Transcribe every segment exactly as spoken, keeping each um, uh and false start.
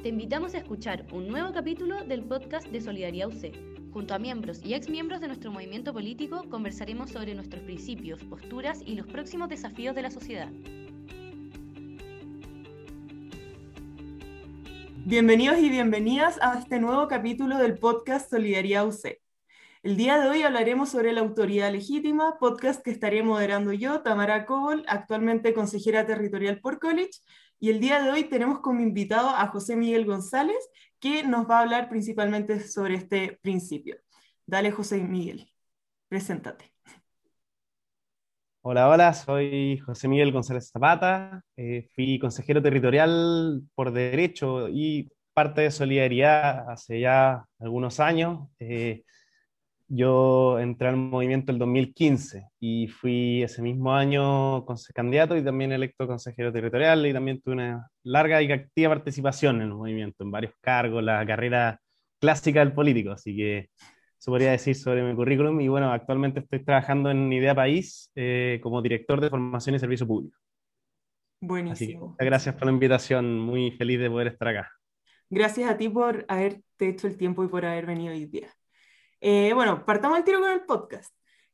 Te invitamos a escuchar un nuevo capítulo del podcast de Solidaridad U C. Junto a miembros y exmiembros de nuestro movimiento político conversaremos sobre nuestros principios, posturas y los próximos desafíos de la sociedad. Bienvenidos y bienvenidas a este nuevo capítulo del podcast Solidaridad U C. El día de hoy hablaremos sobre la autoridad legítima, podcast que estaré moderando yo, Tamara Cobol, actualmente consejera territorial por College, y el día de hoy tenemos como invitado a José Miguel González, que nos va a hablar principalmente sobre este principio. Dale, José Miguel, preséntate. Hola, hola, soy José Miguel González Zapata, eh, fui consejero territorial por Derecho y parte de Solidaridad hace ya algunos años. Eh, yo entré al movimiento el dos mil quince y fui ese mismo año conse- candidato y también electo consejero territorial, y también tuve una larga y activa participación en el movimiento, en varios cargos, la carrera clásica del político, así que eso podría decir sobre mi currículum. Y bueno, actualmente estoy trabajando en Idea País eh, como director de formación y servicio público. Así que Buenísimo. muchas gracias por la invitación, muy feliz de poder estar acá. Gracias a ti por haberte hecho el tiempo y por haber venido hoy día. Eh, bueno, partamos el tiro con el podcast.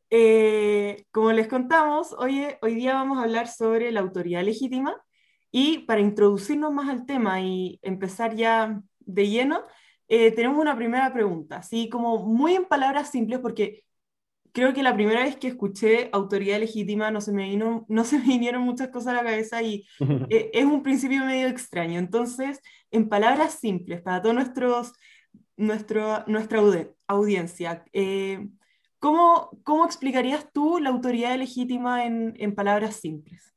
Eh, como les contamos, hoy, hoy día vamos a hablar sobre la autoridad legítima, y para introducirnos más al tema y empezar ya de lleno, eh, tenemos una primera pregunta, así como muy en palabras simples, porque creo que la primera vez que escuché autoridad legítima no se me vino, no se me vinieron muchas cosas a la cabeza y eh, es un principio medio extraño. Entonces, en palabras simples, para todos nuestros nuestro, nuestra audi- audiencia. Eh, ¿cómo, cómo explicarías tú la autoridad legítima en, en palabras simples?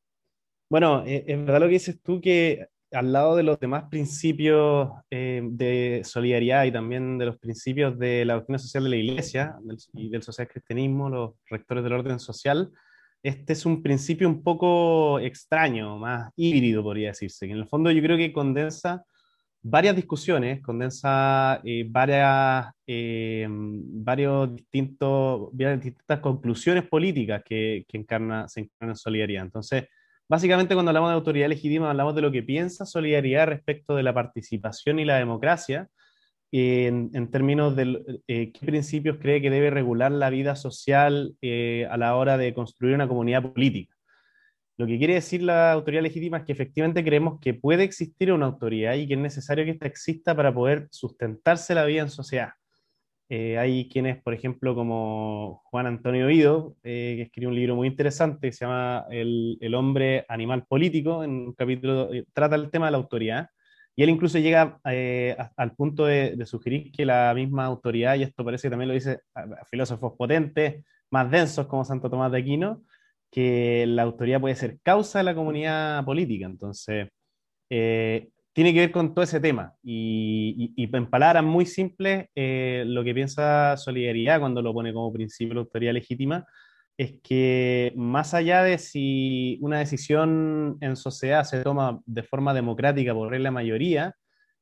Bueno, eh, es verdad lo que dices tú, que al lado de los demás principios eh, de solidaridad y también de los principios de la doctrina social de la Iglesia del- y del social cristianismo, los rectores del orden social, este es un principio un poco extraño, más híbrido, podría decirse, que en el fondo yo creo que condensa varias discusiones, condensa eh, varias, eh, varios distintos, varias distintas conclusiones políticas que, que encarna, se encarnan en solidaridad. Entonces, básicamente, cuando hablamos de autoridad legítima, hablamos de lo que piensa Solidaridad respecto de la participación y la democracia, eh, en, en términos de eh, qué principios cree que debe regular la vida social eh, a la hora de construir una comunidad política. Lo que quiere decir la autoridad legítima es que efectivamente creemos que puede existir una autoridad y que es necesario que ésta exista para poder sustentarse la vida en sociedad. Eh, hay quienes, por ejemplo, como Juan Antonio Oído, eh, que escribió un libro muy interesante que se llama El, el hombre animal político, en un capítulo eh, trata el tema de la autoridad, y él incluso llega eh, a- al punto de, de sugerir que la misma autoridad, y esto parece que también lo dice a, a filósofos potentes, más densos como Santo Tomás de Aquino, que la autoridad puede ser causa de la comunidad política. Entonces, eh, tiene que ver con todo ese tema. Y, y- y en palabras muy simples, eh, lo que piensa Solidaridad cuando lo pone como principio de la autoridad legítima es que más allá de si una decisión en sociedad se toma de forma democrática por regla de mayoría,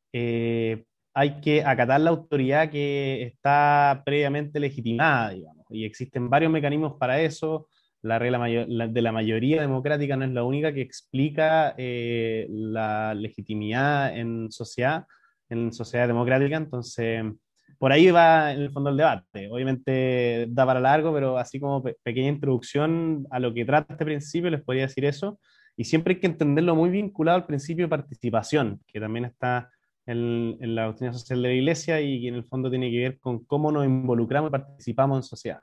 eh, hay que acatar la autoridad que está previamente legitimada, digamos, y existen varios mecanismos para eso. La regla mayo- la- de la mayoría democrática no es la única que explica eh, la legitimidad en sociedad, en sociedad democrática. Entonces, por ahí va en el fondo el debate. Obviamente da para largo, pero así como pe- pequeña introducción a lo que trata este principio, les podría decir eso. Y siempre hay que entenderlo muy vinculado al principio de participación, que también está en, en la doctrina social de la Iglesia, y que en el fondo tiene que ver con cómo nos involucramos y participamos en sociedad.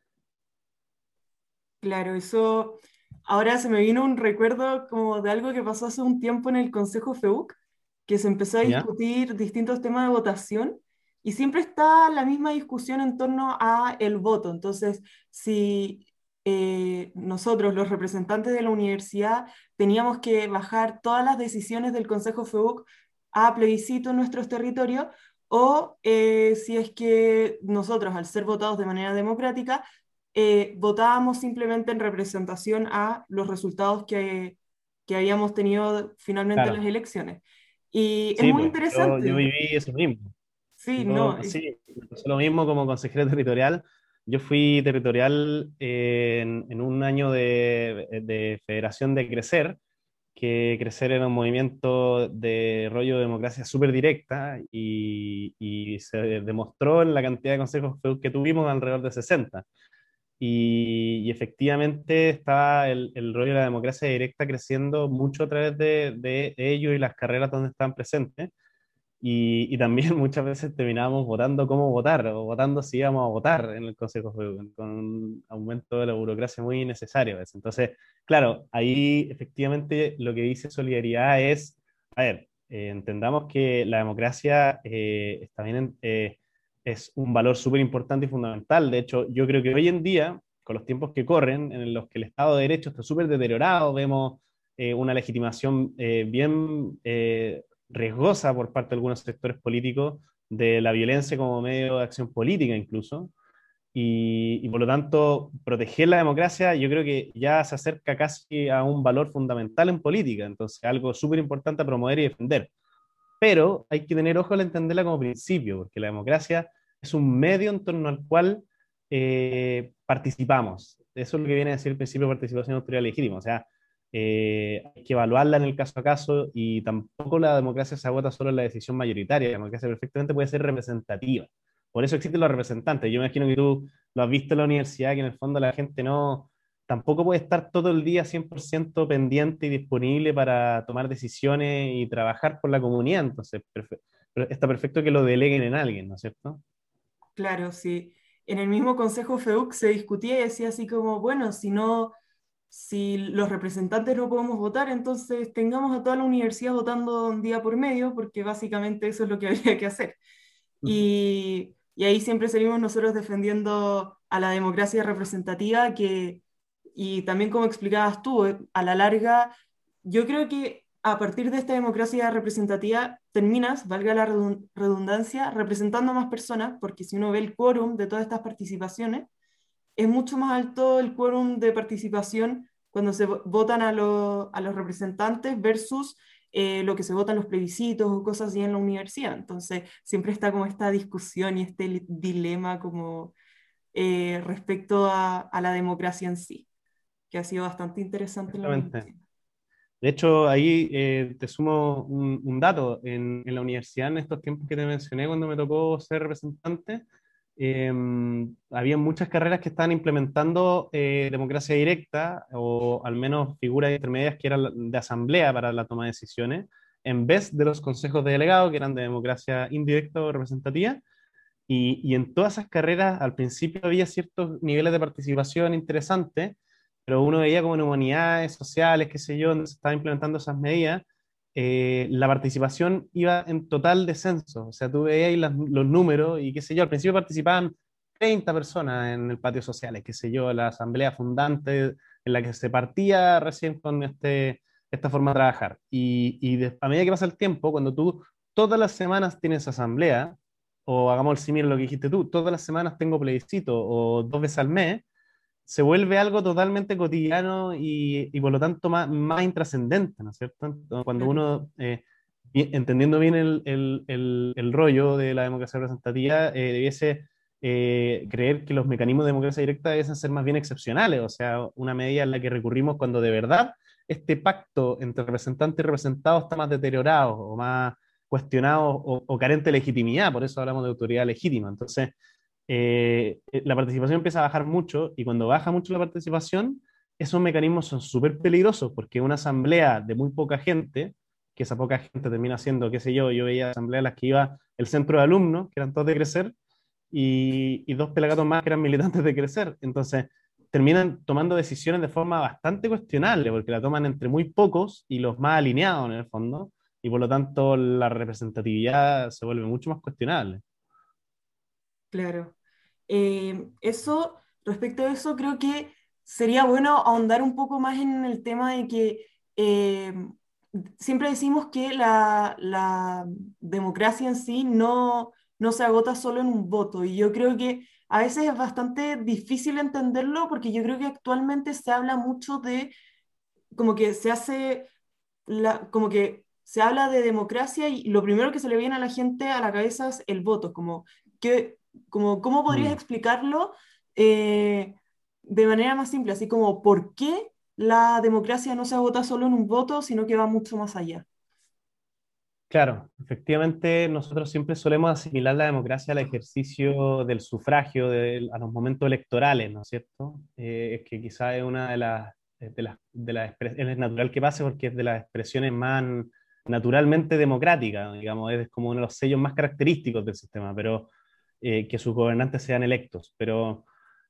Claro, eso ahora se me vino un recuerdo como de algo que pasó hace un tiempo en el Consejo FEUC, que se empezó a ¿Ya? discutir distintos temas de votación y siempre está la misma discusión en torno a el voto. Entonces, si eh, nosotros, los representantes de la universidad, teníamos que bajar todas las decisiones del Consejo FEUC a plebiscito en nuestros territorios, o eh, si es que nosotros, al ser votados de manera democrática, eh, votábamos simplemente en representación a los resultados que, que habíamos tenido finalmente en las Claro. elecciones. Y es Sí, muy pues yo, yo interesante. viví eso mismo. Sí, no, Yo, es- sí, me pasó lo mismo como consejero territorial. Yo fui territorial eh, en, en un año de, de Federación de Crecer, que crecer en un movimiento de rollo de democracia súper directa y, y se demostró en la cantidad de consejos que tuvimos alrededor de sesenta. Y, y efectivamente está el, el rollo de la democracia directa creciendo mucho a través de, de ellos y las carreras donde están presentes. Y, y también muchas veces terminábamos votando cómo votar, o votando si íbamos a votar en el Consejo Federal, con un aumento de la burocracia muy innecesario a veces. Entonces, claro, ahí efectivamente lo que dice Solidaridad es, a ver, eh, entendamos que la democracia eh, está bien en- eh, es un valor súper importante y fundamental. De hecho, yo creo que hoy en día, con los tiempos que corren, en los que el Estado de Derecho está súper deteriorado, vemos eh, una legitimación eh, bien eh, riesgosa por parte de algunos sectores políticos de la violencia como medio de acción política incluso. Y, y por lo tanto, proteger la democracia yo creo que ya se acerca casi a un valor fundamental en política, entonces algo súper importante a promover y defender. Pero hay que tener ojo al entenderla como principio, porque la democracia es un medio en torno al cual eh, participamos. Eso es lo que viene a decir el principio de participación autoridad legítima. O sea, eh, hay que evaluarla en el caso a caso y tampoco la democracia se agota solo en la decisión mayoritaria. La democracia perfectamente puede ser representativa. Por eso existen los representantes. Yo me imagino que tú lo has visto en la universidad, que en el fondo la gente no, tampoco puede estar todo el día cien por ciento pendiente y disponible para tomar decisiones y trabajar por la comunidad. Entonces, perfe- pero está perfecto que lo deleguen en alguien, ¿no es cierto? Claro, sí. En el mismo Consejo FEUC se discutía y decía así como, bueno, si no, si los representantes no podemos votar, entonces tengamos a toda la universidad votando un día por medio, porque básicamente eso es lo que habría que hacer. Y, y ahí siempre seguimos nosotros defendiendo a la democracia representativa, que, y también como explicabas tú, eh, a la larga, yo creo que a partir de esta democracia representativa terminas, valga la redun- redundancia, representando a más personas, porque si uno ve el quórum de todas estas participaciones, es mucho más alto el quórum de participación cuando se vo- votan a, lo- a los representantes versus eh, lo que se vota en los plebiscitos o cosas así en la universidad. Entonces, siempre está como esta discusión y este li- dilema como eh, respecto a, a la democracia en sí, que ha sido bastante interesante en la Exactamente. universidad. De hecho, ahí eh, te sumo un, un dato. En, en la universidad, en estos tiempos que te mencioné, cuando me tocó ser representante, eh, había muchas carreras que estaban implementando eh, democracia directa o al menos figuras intermedias que eran de asamblea para la toma de decisiones, en vez de los consejos de delegado, que eran de democracia indirecta o representativa. Y, y en todas esas carreras, al principio había ciertos niveles de participación interesantes, pero uno veía como en humanidades sociales, qué sé yo, donde se estaban implementando esas medidas, eh, la participación iba en total descenso. O sea, tú veías ahí las- los números y qué sé yo, al principio participaban treinta personas en el patio sociales, qué sé yo, la asamblea fundante en la que se partía recién con este, esta forma de trabajar. Y, y de- a medida que pasa el tiempo, cuando tú todas las semanas tienes asamblea, o hagamos el símil lo que dijiste tú, todas las semanas tengo plebiscito o dos veces al mes, se vuelve algo totalmente cotidiano y, y por lo tanto más, más intrascendente, ¿no es cierto? Entonces, cuando Claro. uno, eh, bi- entendiendo bien el, el, el, el rollo de la democracia representativa, eh, debiese eh, creer que los mecanismos de democracia directa deben ser más bien excepcionales, o sea, una medida en la que recurrimos cuando de verdad este pacto entre representante y representado está más deteriorado o más cuestionado o, o carente de legitimidad, por eso hablamos de autoridad legítima. Entonces, eh, la participación empieza a bajar mucho y cuando baja mucho la participación, esos mecanismos son súper peligrosos porque una asamblea de muy poca gente, que esa poca gente termina siendo, qué sé yo, yo veía asambleas en las que iba el centro de alumnos, que eran todos de Crecer, y, y dos pelagatos más que eran militantes de Crecer. Entonces, terminan tomando decisiones de forma bastante cuestionable porque la toman entre muy pocos y los más alineados en el fondo, y por lo tanto la representatividad se vuelve mucho más cuestionable. Claro. Eh, eso, respecto a eso, creo que sería bueno ahondar un poco más en el tema de que eh, siempre decimos que la, la democracia en sí no, no se agota solo en un voto, y yo creo que a veces es bastante difícil entenderlo porque yo creo que actualmente se habla mucho de como que se hace la, como que se habla de democracia y lo primero que se le viene a la gente a la cabeza es el voto, como, que, como ¿cómo podrías Mm. explicarlo eh, de manera más simple? Así como, ¿por qué la democracia no se agota solo en un voto, sino que va mucho más allá. Claro, efectivamente nosotros siempre solemos asimilar la democracia al ejercicio del sufragio, de- a los momentos electorales, ¿no es cierto? Eh, es que quizá es una de las, de las, de las expres- es natural que pase porque es de las expresiones más naturalmente democráticas, digamos, es como uno de los sellos más característicos del sistema, pero eh, que sus gobernantes sean electos. Pero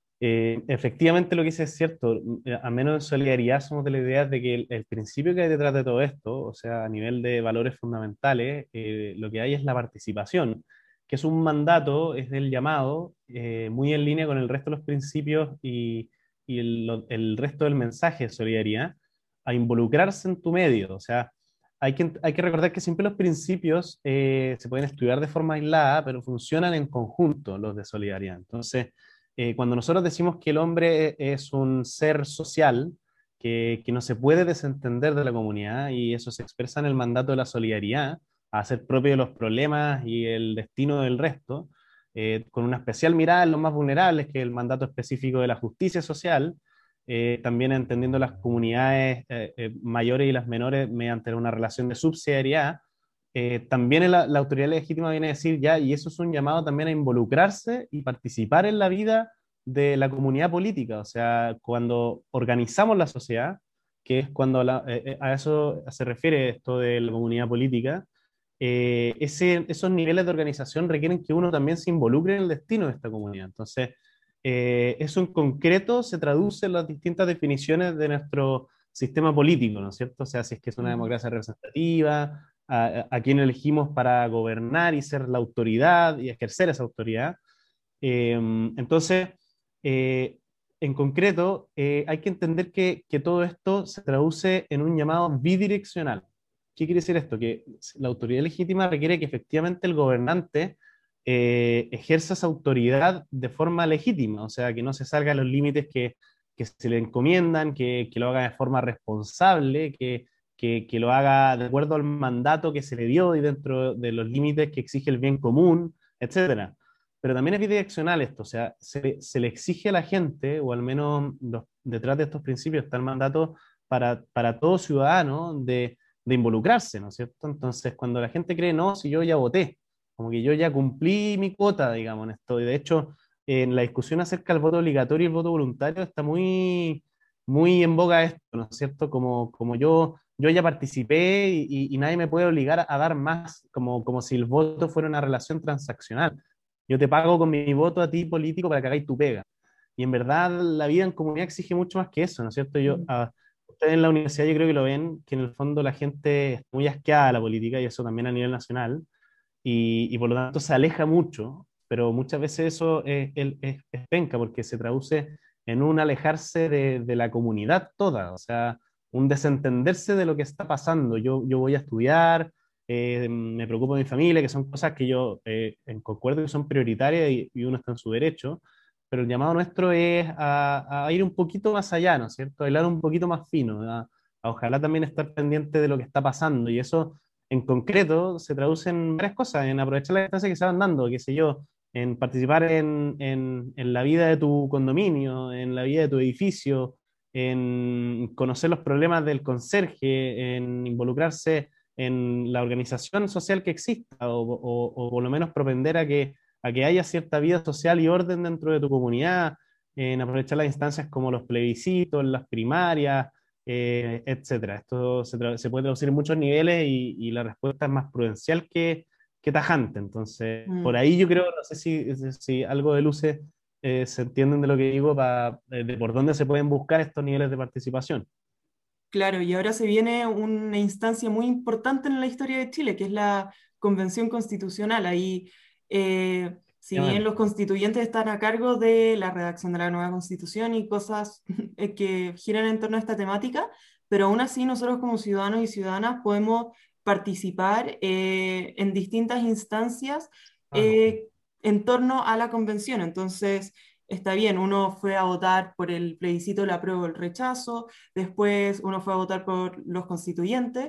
eh, efectivamente, lo que dice es cierto. Eh, Al menos en Solidaridad somos de la idea de que el, el principio que hay detrás de todo esto, o sea, a nivel de valores fundamentales, eh, lo que hay es la participación, que es un mandato, es del llamado, eh, muy en línea con el resto de los principios y, y el, lo- el resto del mensaje de Solidaridad, a involucrarse en tu medio. O sea, hay que, hay que recordar que siempre los principios eh, se pueden estudiar de forma aislada, pero funcionan en conjunto los de Solidaridad. Entonces, eh, cuando nosotros decimos que el hombre es un ser social, que, que no se puede desentender de la comunidad, y eso se expresa en el mandato de la solidaridad, a hacer propio de los problemas y el destino del resto, eh, con una especial mirada en los más vulnerables, que es el mandato específico de la justicia social, eh, también entendiendo las comunidades eh, eh, mayores y las menores mediante una relación de subsidiariedad. Eh, también la, la autoridad legítima viene a decir ya, y eso es un llamado también a involucrarse y participar en la vida de la comunidad política. O sea, cuando organizamos la sociedad, que es cuando la- eh, eh, a eso se refiere esto de la comunidad política, eh, ese, esos niveles de organización requieren que uno también se involucre en el destino de esta comunidad. Entonces, eh, eso en concreto se traduce en las distintas definiciones de nuestro sistema político, ¿no es cierto? O sea, si es que es una Mm. democracia representativa, a, a quién elegimos para gobernar y ser la autoridad y ejercer esa autoridad. Eh, entonces, eh, en concreto, eh, hay que entender que, que todo esto se traduce en un llamado bidireccional. ¿Qué quiere decir esto? Que la autoridad legítima requiere que efectivamente el gobernante eh, ejerza esa autoridad de forma legítima, o sea, que no se salga de los límites que, que se le encomiendan, que, que lo haga de forma responsable, que, que, que lo haga de acuerdo al mandato que se le dio y dentro de los límites que exige el bien común, etcétera. Pero también es bidireccional esto, o sea, se, se le exige a la gente, o al menos los- detrás de estos principios está el mandato para, para todo ciudadano de, de involucrarse, ¿no es cierto? Entonces, cuando la gente cree, no, si yo ya voté, como que yo ya cumplí mi cuota, digamos, en esto, y de hecho, en la discusión acerca del voto obligatorio y el voto voluntario está muy, muy en boga esto, ¿no es cierto? Como, como yo, yo ya participé y, y- y nadie me puede obligar a, a dar más, como, como si el voto fuera una relación transaccional. Yo te pago con mi voto a ti político para que hagáis tu pega. Y en verdad la vida en comunidad exige mucho más que eso, ¿no es cierto? Yo, Mm. a, ustedes en la universidad yo creo que lo ven, que en el fondo la gente está muy asqueada de la política y eso también a nivel nacional, y, y por lo tanto se aleja mucho, pero muchas veces eso es, es, es- es penca porque se traduce en un alejarse de, de la comunidad toda, o sea, un desentenderse de lo que está pasando. Yo, yo voy a estudiar, eh, me preocupo de mi familia, que son cosas que yo eh, en concuerdo que son prioritarias y, y uno está en su derecho, pero el llamado nuestro es a, a ir un poquito más allá, ¿no es cierto? A hilar un poquito más fino, a, a ojalá también estar pendiente de lo que está pasando y eso en concreto se traduce en varias cosas, en aprovechar las instancias que se van dando, qué sé yo, en participar en, en, en la vida de tu condominio, en la vida de tu edificio, en conocer los problemas del conserje, en involucrarse en la organización social que exista, o, o, o por lo menos propender a que, a que haya cierta vida social y orden dentro de tu comunidad, en aprovechar las instancias como los plebiscitos, las primarias, eh, etcétera. Esto se, tra- se puede traducir en muchos niveles y, y la respuesta es más prudencial que, que tajante. Entonces, por Mm. ahí yo creo, no sé si, si, si algo de luces eh, se entienden de lo que digo, pa- eh, de por dónde se pueden buscar estos niveles de participación. Claro, y ahora se viene una instancia muy importante en la historia de Chile, que es la Convención Constitucional. Ahí, eh, si bien los Efectivamente. constituyentes están a cargo de la redacción de la nueva Constitución y cosas eh, que giran en torno a esta temática, pero aún así nosotros como ciudadanos y ciudadanas podemos participar eh, en distintas instancias Ah, eh, en torno a la convención. Entonces, está bien, uno fue a votar por el plebiscito, el apruebo o el rechazo. Después uno fue a votar por los constituyentes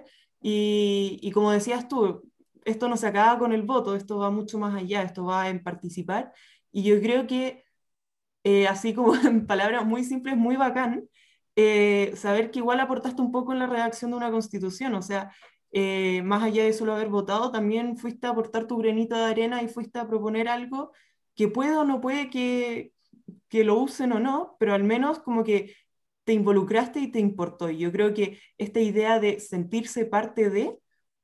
y, y como decías tú, esto no se acaba con el voto, esto va mucho más allá, esto va en participar y yo creo que, eh, así como en palabras muy simples, muy bacán, eh, saber que igual aportaste un poco en la redacción de una constitución, o sea, eh, más allá de solo haber votado, también fuiste a aportar tu granito de arena y fuiste a proponer algo que puede o no puede que, que lo usen o no, pero al menos como que te involucraste y te importó. Y yo creo que esta idea de sentirse parte de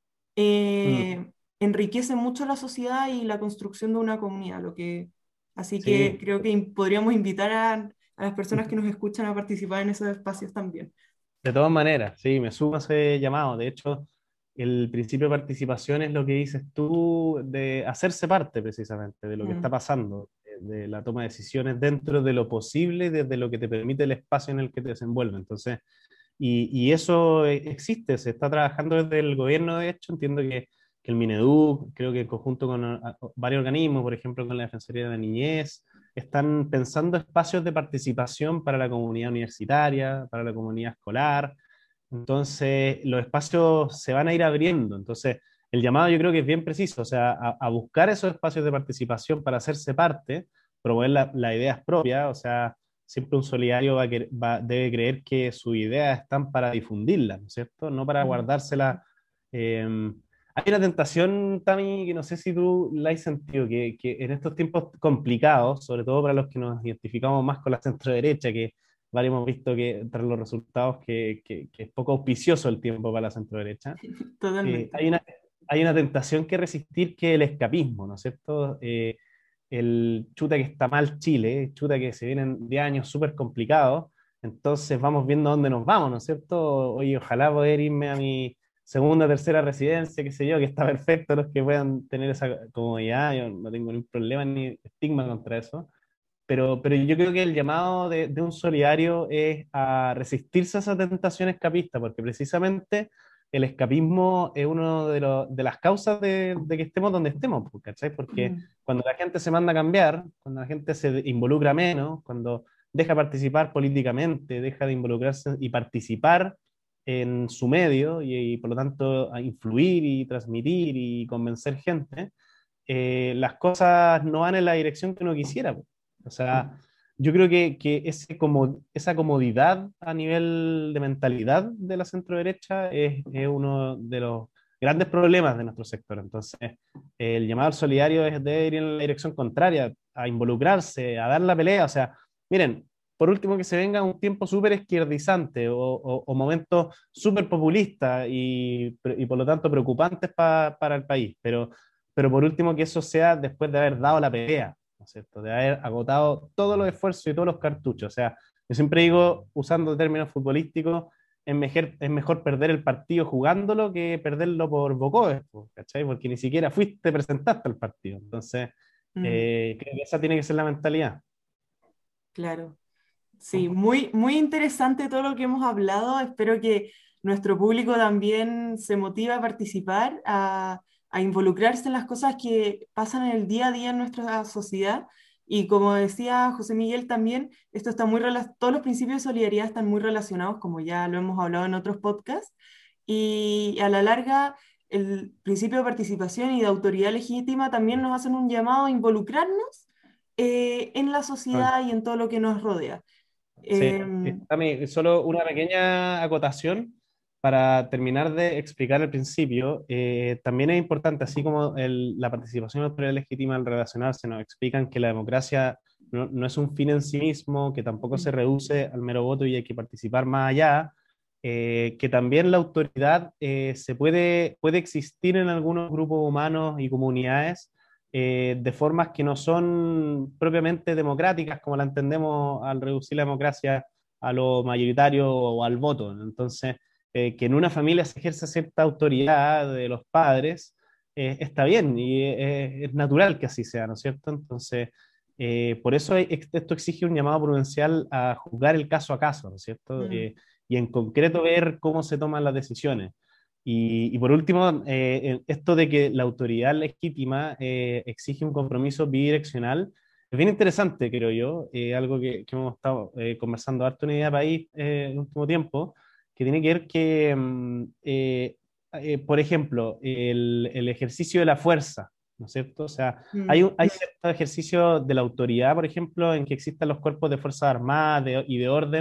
Mm, eh, enriquece mucho la sociedad y la construcción de una comunidad, lo que, así que sí. creo que in- podríamos invitar a, a las personas que nos escuchan a participar en esos espacios también. De todas maneras, sí, me sumo a ese llamado. De hecho, el principio de participación es lo que dices tú de hacerse parte precisamente de lo que está Mm, pasando, de, de la toma de decisiones dentro de lo posible, desde lo que te permite el espacio en el que te desenvuelve. Entonces, y, y eso eh, existe, se está trabajando desde el gobierno, de hecho, entiendo que, que el Mineduc, creo que en conjunto con ah, varios organismos, por ejemplo, con la Defensoría de la Niñez, están pensando espacios de participación para la comunidad universitaria, para la comunidad escolar. Entonces, los espacios se van a ir abriendo. Entonces, el llamado yo creo que es bien preciso, o sea, a, a buscar esos espacios de participación para hacerse parte, promover la- las ideas propias, o sea, siempre un solidario va a quer- va- debe creer que sus ideas están para difundirlas, ¿no es cierto? No para mm. guardárselas. eh, Hay una tentación, Tami, que no sé si tú la has sentido, que, que en estos tiempos complicados, sobre todo para los que nos identificamos más con la centro-derecha, que varios hemos visto que tras los resultados que, que- que es poco auspicioso el tiempo para la centro-derecha, eh, Totalmente. hay una, hay una tentación que resistir, que el escapismo, ¿no es cierto? Eh, el chuta que está mal Chile, chuta que se vienen de años súper complicados, entonces vamos viendo dónde nos vamos, ¿no es cierto? Oye, ojalá poder irme a mi segunda, tercera residencia, qué sé yo, que está perfecto los que puedan tener esa comodidad, yo no tengo ningún problema ni estigma contra eso, pero, pero yo creo que el llamado de, de un solidario es a resistirse a esa tentación escapista, porque precisamente el escapismo es una de, lo- de las causas de, de que estemos donde estemos, pues, ¿cachai? Porque Mm, cuando la gente se manda a cambiar, cuando la gente se involucra menos, cuando deja participar políticamente, deja de involucrarse y participar en su medio y, y por lo tanto a influir y transmitir y convencer gente, eh, las cosas no van en la dirección que uno quisiera, pues. O sea, yo creo que, que ese como, esa comodidad a nivel de mentalidad de la centro-derecha es, es uno de los grandes problemas de nuestro sector. Entonces, el llamado al solidario es de ir en la dirección contraria, a involucrarse, a dar la pelea. O sea, miren, por último que se venga un tiempo súper izquierdizante o, o, o momentos súper populistas y, y por lo tanto preocupantes pa, para el país, pero, pero por último que eso sea después de haber dado la pelea, ¿no es cierto? De haber agotado todos los esfuerzos y todos los cartuchos. O sea, yo siempre digo, usando términos futbolísticos, es mejor, es mejor perder el partido jugándolo que perderlo por bocoes, po, ¿cachai? Porque ni siquiera fuiste, presentaste al partido. Entonces, mm, eh, creo que esa tiene que ser la mentalidad. claro. Sí, muy, muy interesante todo lo que hemos hablado. Espero que nuestro público también se motive a participar, a, a involucrarse en las cosas que pasan en el día a día en nuestra sociedad. Y como decía José Miguel también, esto está muy rela- todos los principios de solidaridad están muy relacionados, como ya lo hemos hablado en otros podcasts. Y a la larga, el principio de participación y de autoridad legítima también nos hacen un llamado a involucrarnos eh, en la Ah, sociedad y en todo lo que nos rodea. sí, Em, eh, Tami, solo una pequeña acotación para terminar de explicar el principio. Eh, también es importante, así como el- la participación autoridad legítima al relacionarse, nos explican que la democracia no, no es un fin en sí mismo, que tampoco se reduce al mero voto y hay que participar más allá, eh, que también la autoridad eh, se puede, puede existir en algunos grupos humanos y comunidades eh, de formas que no son propiamente democráticas, como la entendemos al reducir la democracia a lo mayoritario o al voto. Entonces, eh, que en una familia se ejerce cierta autoridad de los padres, eh, está bien y es, es natural que así sea, ¿no es cierto? Entonces, eh, por eso hay- esto exige un llamado prudencial a juzgar el caso a caso, ¿no es cierto? mm, Eh, y en concreto ver cómo se toman las decisiones. Y, y por último, eh, esto de que la autoridad legítima eh, exige un compromiso bidireccional, es bien interesante, creo yo, eh, algo que, que hemos estado eh, conversando harto en Idea País eh, en el último tiempo, que tiene que ver que, mm, eh, eh, por ejemplo, el, el ejercicio de la fuerza, ¿no es cierto? O sea, hay, mm, un, hay cierto ejercicio de la autoridad, por ejemplo, en que existan los cuerpos de Fuerzas Armadas de- y de orden,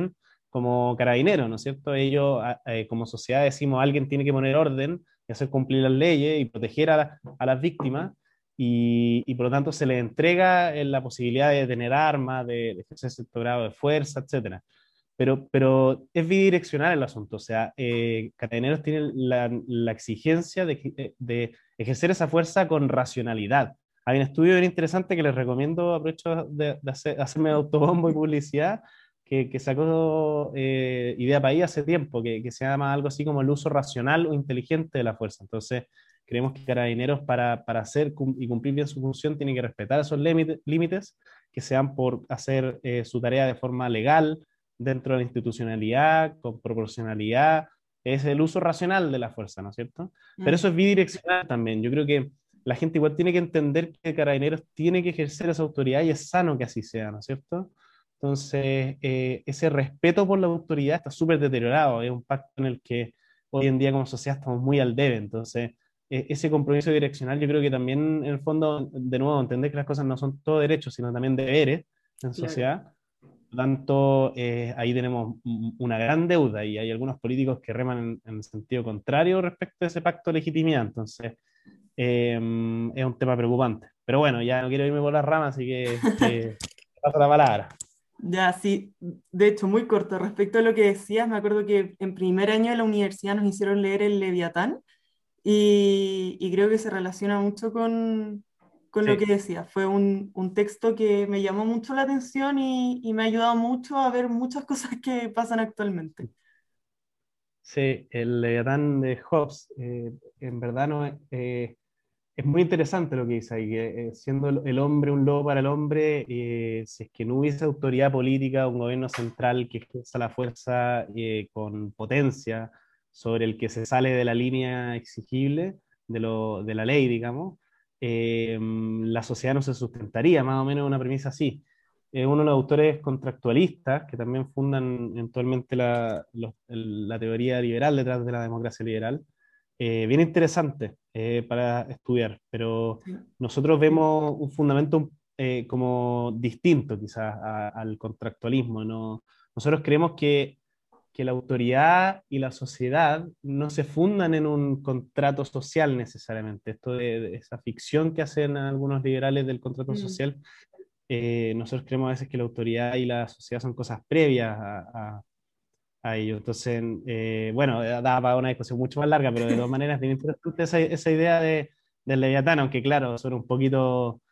como Carabineros, ¿no es cierto? Ellos, eh, como sociedad, decimos alguien tiene que poner orden y hacer cumplir las leyes y proteger a, la, a las víctimas, y, y por lo tanto se les entrega la posibilidad de tener armas, de, de ejercer cierto grado de fuerza, etcétera. Pero, pero es bidireccional el asunto, o sea, eh, Carabineros tiene la, la exigencia de, de ejercer esa fuerza con racionalidad. Hay un estudio bien interesante que les recomiendo, aprovecho de, de hacer, hacerme autobombo y publicidad, que, que sacó eh, Idea País hace tiempo, que, que se llama algo así como el uso racional o inteligente de la fuerza. Entonces, creemos que Carabineros para, para hacer y cumplir bien su función tiene que respetar esos límites, que sean por hacer eh, su tarea de forma legal, dentro de la institucionalidad, con proporcionalidad, es el uso racional de la fuerza, ¿no es cierto? Pero eso es bidireccional también. Yo creo que la gente igual tiene que entender que Carabineros tiene que ejercer esa autoridad y es sano que así sea, ¿no es cierto? Entonces, eh, ese respeto por la autoridad está súper deteriorado, es un pacto en el que hoy en día como sociedad estamos muy al debe. Entonces, eh, ese compromiso direccional yo creo que también, en el fondo, de nuevo, entender que las cosas no son todo derechos, sino también deberes en sociedad. Claro. Por lo tanto, eh, ahí tenemos una gran deuda y hay algunos políticos que reman en, en el sentido contrario respecto a ese pacto de legitimidad. Entonces, eh, es un tema preocupante. Pero bueno, ya no quiero irme por las ramas, así que eh, paso la palabra. Ya, sí, de hecho, muy corto. Respecto a lo que decías, me acuerdo que en primer año de la universidad nos hicieron leer el Leviatán y, y creo que se relaciona mucho con, con sí. lo que decía. Fue un, un texto que me llamó mucho la atención y, y me ha ayudado mucho a ver muchas cosas que pasan actualmente. Sí, el Leviatán de Hobbes, eh, en verdad no es, eh, es muy interesante lo que dice ahí, que eh, siendo el, el hombre un lobo para el hombre, eh, si es que no hubiese autoridad política, un gobierno central que ejerza la fuerza eh, con potencia sobre el que se sale de la línea exigible de, lo, de la ley, digamos, eh, la sociedad no se sustentaría, más o menos una premisa así. Es uno de los autores contractualistas que también fundan eventualmente la, los, la teoría liberal detrás de la democracia liberal. Eh, bien interesante eh, para estudiar, pero nosotros vemos un fundamento eh, como distinto quizás a, al contractualismo, ¿no? Nosotros creemos que, que la autoridad y la sociedad no se fundan en un contrato social necesariamente. Esto de, de esa ficción que hacen algunos liberales del contrato mm. social, eh, nosotros creemos a veces que la autoridad y la sociedad son cosas previas a, a a ello. Entonces, eh, bueno, da para una discusión mucho más larga, pero de todas maneras tiene interesante esa, esa idea de, del Leviatán, aunque claro, suena un poquito,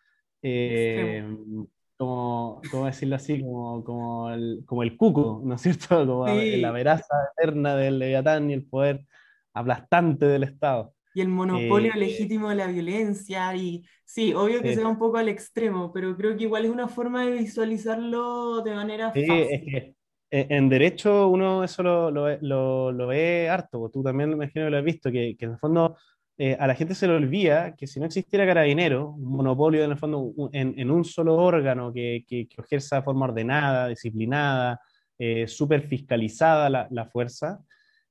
eh, como, ¿cómo decirlo así? Como, como, el, como el cuco, ¿no es cierto? Como sí. La veraza eterna del Leviatán y el poder aplastante del Estado. Y el monopolio eh, legítimo de la violencia, y sí, obvio que sí. se va un poco al extremo, pero creo que igual es una forma de visualizarlo de manera sí, fácil. Es que, en derecho uno eso lo, lo, lo, lo ve harto, tú también me imagino que lo has visto, que, que en el fondo eh, a la gente se le olvida que si no existiera Carabineros, un monopolio en el fondo un, en, en un solo órgano que, que, que ejerza de forma ordenada, disciplinada, eh, súper fiscalizada la, la fuerza,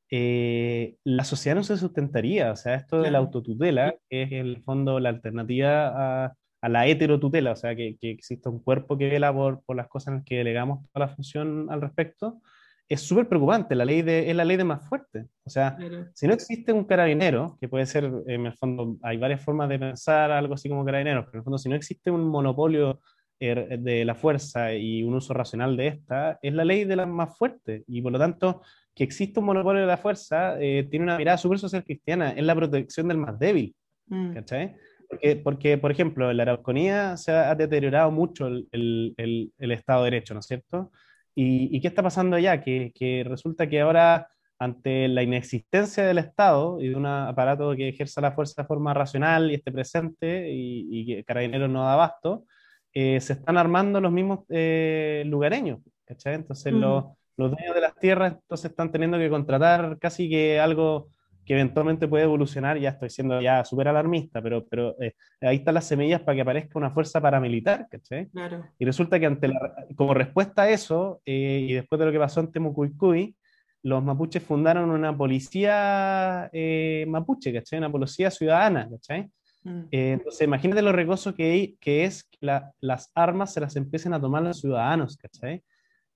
eh, la sociedad no se sustentaría. O sea, esto claro. de la autotutela, que es en el fondo la alternativa a a la heterotutela, o sea, que, que exista un cuerpo que vela por, por las cosas en las que delegamos toda la función al respecto, es súper preocupante. La ley de, es la ley de más fuerte. O sea, claro. si no existe un carabinero, que puede ser, en el fondo, hay varias formas de pensar algo así como carabineros, pero en el fondo, si no existe un monopolio eh, de la fuerza y un uso racional de esta, es la ley de la más fuerte. Y por lo tanto, que exista un monopolio de la fuerza eh, tiene una mirada súper social cristiana, es la protección del más débil. Mm. ¿Cachai? Porque, porque, por ejemplo, en la Araucanía se ha deteriorado mucho el, el, el, el Estado de Derecho, ¿no es cierto? ¿Y, y qué está pasando allá? Que, que resulta que ahora, ante la inexistencia del Estado y de un aparato que ejerza la fuerza de forma racional y esté presente y, y que Carabineros no da abasto, eh, se están armando los mismos eh, lugareños, ¿cachai? Entonces mm. los, los dueños de las tierras entonces están teniendo que contratar casi que algo que eventualmente puede evolucionar. Ya estoy siendo ya súper alarmista, pero, pero eh, ahí están las semillas para que aparezca una fuerza paramilitar, ¿cachai? Claro. Y resulta que ante la, como respuesta a eso, eh, y después de lo que pasó en Temucuicui, los mapuches fundaron una policía eh, mapuche, ¿cachai? Una policía ciudadana, ¿cachai? Mm. Eh, entonces imagínate lo riesgoso que, que es que la, las armas se las empiecen a tomar los ciudadanos, ¿cachai?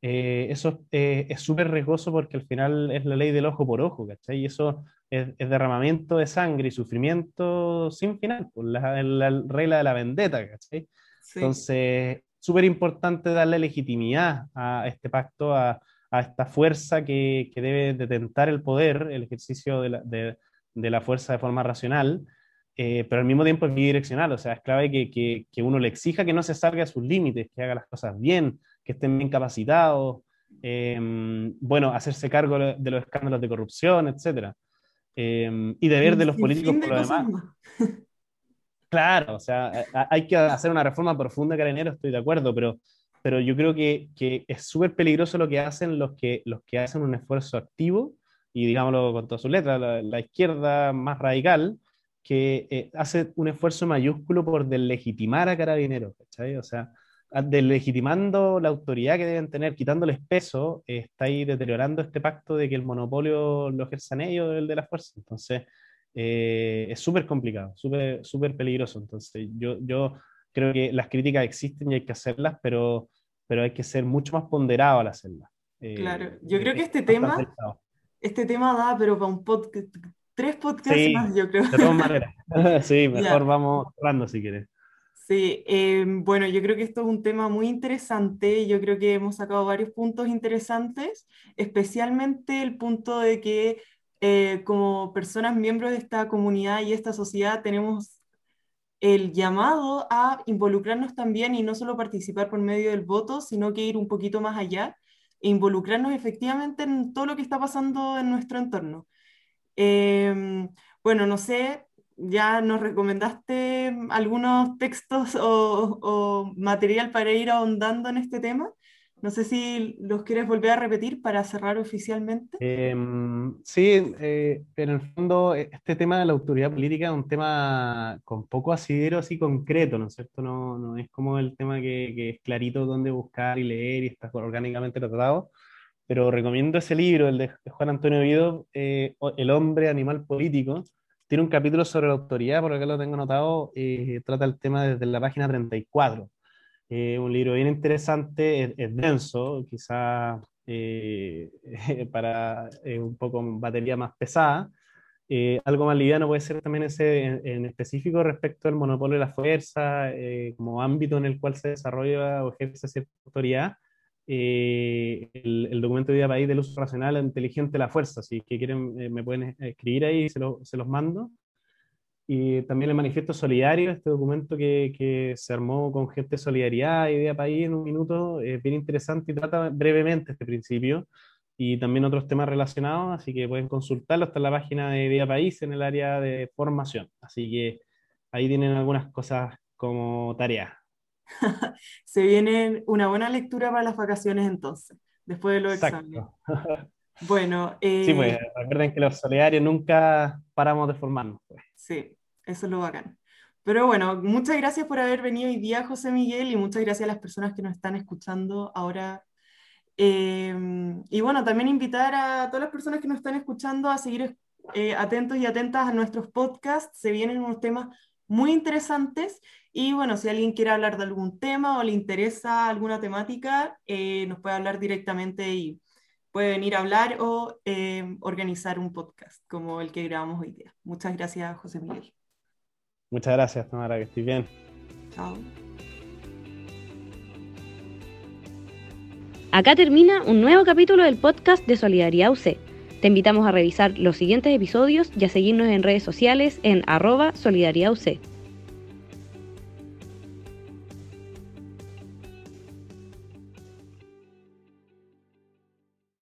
eh, eso eh, es súper riesgoso porque al final es la ley del ojo por ojo, ¿cachai? Y eso es, es derramamiento de sangre y sufrimiento sin final, pues la, la regla de la vendetta, ¿cachai? Sí. Entonces, súper importante darle legitimidad a este pacto, a, a esta fuerza que, que debe detentar el poder, el ejercicio de la, de, de la fuerza de forma racional, eh, pero al mismo tiempo es bidireccional, o sea, es clave que, que, que uno le exija que no se salga de sus límites, que haga las cosas bien, que estén bien capacitados, eh, bueno, hacerse cargo de los escándalos de corrupción, etcétera. Eh, y deber de los políticos por lo demás. Claro, o sea, hay que hacer una reforma profunda, Carabinero, estoy de acuerdo, pero, pero yo creo que, que es súper peligroso lo que hacen los que, los que hacen un esfuerzo activo, y digámoslo con todas sus letras, la, la izquierda más radical, que eh, hace un esfuerzo mayúsculo por deslegitimar a Carabineros, ¿cachai? O sea, deslegitimando la autoridad que deben tener, quitándoles peso, eh, está ahí deteriorando este pacto de que el monopolio lo ejerzan ellos, el de la fuerza. Entonces, eh, es súper complicado, súper súper peligroso. Entonces, yo, yo creo que las críticas existen y hay que hacerlas, pero, pero hay que ser mucho más ponderado al hacerlas. Eh, claro, yo creo que este tema, este tema da, pero para un podcast, tres podcasts sí, más, yo creo. De todas maneras. Sí, mejor yeah. Vamos hablando si quieres. Sí, eh, bueno, yo creo que esto es un tema muy interesante, yo creo que hemos sacado varios puntos interesantes, especialmente el punto de que eh, como personas miembros de esta comunidad y esta sociedad tenemos el llamado a involucrarnos también y no solo participar por medio del voto, sino que ir un poquito más allá e involucrarnos efectivamente en todo lo que está pasando en nuestro entorno. Eh, bueno, no sé... Ya nos recomendaste algunos textos o, o material para ir ahondando en este tema. No sé si los quieres volver a repetir para cerrar oficialmente. Eh, sí, eh, pero en el fondo este tema de la autoridad política es un tema con poco asidero así concreto, ¿no es cierto? No, no es como el tema que, que es clarito dónde buscar y leer y está orgánicamente tratado, pero recomiendo ese libro, el de Juan Antonio Oviedo, eh, El hombre animal político. Tiene un capítulo sobre la autoridad, por acá lo tengo anotado, eh, trata el tema desde la página treinta y cuatro. Eh, un libro bien interesante, es, es denso, quizá eh, para eh, un poco batería más pesada. Eh, algo más liviano puede ser también ese en, en específico respecto al monopolio de la fuerza, eh, como ámbito en el cual se desarrolla o ejerce cierta autoridad. Eh, el, el documento de Vida País del uso racional e inteligente de la fuerza, si que quieren eh, me pueden escribir ahí, se, lo, se los mando. Y también el manifiesto solidario, este documento que, que se armó con gente de Solidaridad y Vida País en un minuto, es bien interesante y trata brevemente este principio y también otros temas relacionados, así que pueden consultarlo, está en la página de Vida País en el área de formación, así que ahí tienen algunas cosas como tarea. Se viene una buena lectura para las vacaciones entonces, después de los exámenes. Bueno, eh, sí, pues recuerden que los solidarios nunca paramos de formarnos. Pues. Sí, eso es lo bacán. Pero bueno, muchas gracias por haber venido hoy día, José Miguel, y muchas gracias a las personas que nos están escuchando ahora. Eh, y bueno, también invitar a todas las personas que nos están escuchando a seguir eh, atentos y atentas a nuestros podcasts. Se vienen unos temas muy interesantes. Y bueno, si alguien quiere hablar de algún tema o le interesa alguna temática, eh, nos puede hablar directamente y puede venir a hablar o eh, organizar un podcast como el que grabamos hoy día. Muchas gracias, José Miguel. Muchas gracias, Tamara, que estés bien. Chao. Acá termina un nuevo capítulo del podcast de Solidaridad U C. Te invitamos a revisar los siguientes episodios y a seguirnos en redes sociales en arroba Solidaridad U C.